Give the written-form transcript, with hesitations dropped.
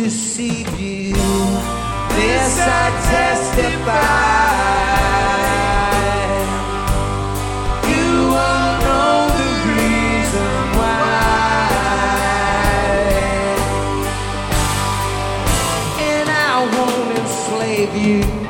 deceive you. This I testify. You won't know the reason why. And I won't enslave you.